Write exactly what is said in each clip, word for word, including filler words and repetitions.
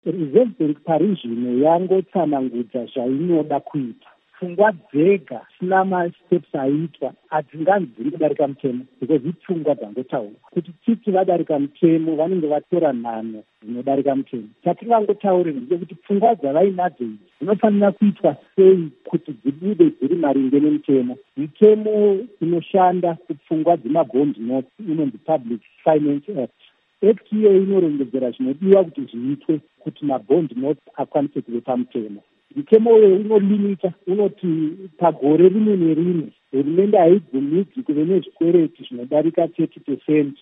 Reserve Bank pari zvino yangotsanangudza zvainoda kuita. Pfungwa dzega sina masteps aitwa hadzinganzi kudarika mutemo because ipfungwa dzangotaurwa kuti titi vadarika mutemo vanenge vatora nhano dzinodarika mutemo. Chatingangotaurira ndechekuti pfungwa dzavainadzo idzi dzinofanira kuitwa sei kuti dzibude dziri maringe nemutemo. Mitemo inoshanda kupfungwa dzemabond notes inonzi Public Finance Act. Act iyoyi inorongedzera zvinodiwa kuti zviitwe kuti mabond notes akwanise kuve pamutemo. Mutemo uyu unolimita, unoti pagore rimwe nerimwe hurumende haibvumidzi kuve nezvikwereti zvinodarika thirty percent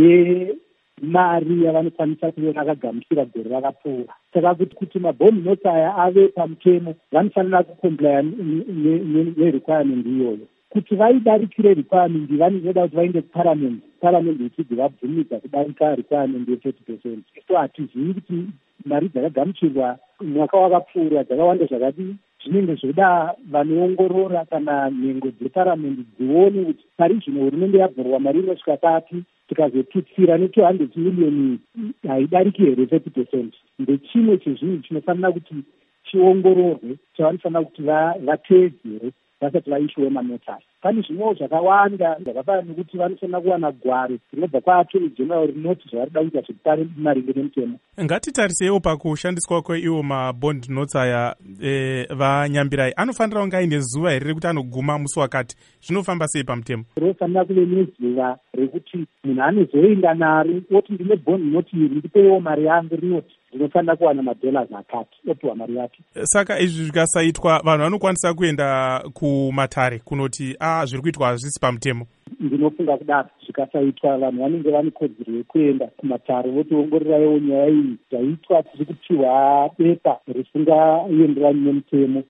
yemari yavanokwanisa kuve vakagamuchira gore rakapfuura. Saka kuti kuti mabond notes aya ave pamutemo vanofanira kukomplaya nerequirement iyoyo. Kuti vaidarikire requirement vanoda kuti vaende kuparamendi, paramendi ichibva vabvumidza kudarika requirement ye-thirty percent. So hatizivi kuti mari dzakagamuchirwa mwaka wakapfuura dzakawanda zvakadii. Zvinenge zvoda vanoongorora kana nhengo dzeparamendi dzione kuti pari zvino hurumende yabvurwa mari inosvika papi, tikazotutsira ne-two hundred million haidariki here thirty percent. Ndechimwe chezvinhu chinofanira kuti chiongororwe, chavanofanira kuti vateedzere vasati vaishiwe manotasi. Pane zvimwewo zvakawanda zvakafanana nekuti vanofanira kuwana gwaro rinobva kwaattorney general rinoti zvavarida kuita zvekutare maringe nemutemo. Ngatitarisewo pakushandiswa kweiwo mabond notes aya e, vanyambirai anofanira kunge aine zuva here rekuti anoguma musi wakati. Zvinofamba sei pamutemo? Rofanira kuve nezuva rekuti munhu anozoenda naro oti ndine bond note iri ndipewo mari yangu rinoti ndinofanira kuwana madollars akati opiwa mari yake. Saka izvi zvikasaitwa vanhu vanokwanisa kuenda kumatare kunoti a zviri kuitwa hazvisi pamutemo. Ndinofunga kudaro zvikasaitwa vanhu vanenge vane kodzero yekuenda kumatare votiongororaiwo nyaya iyi zvaitwa tiri kupiwa bepa risingaenderani nemutemo.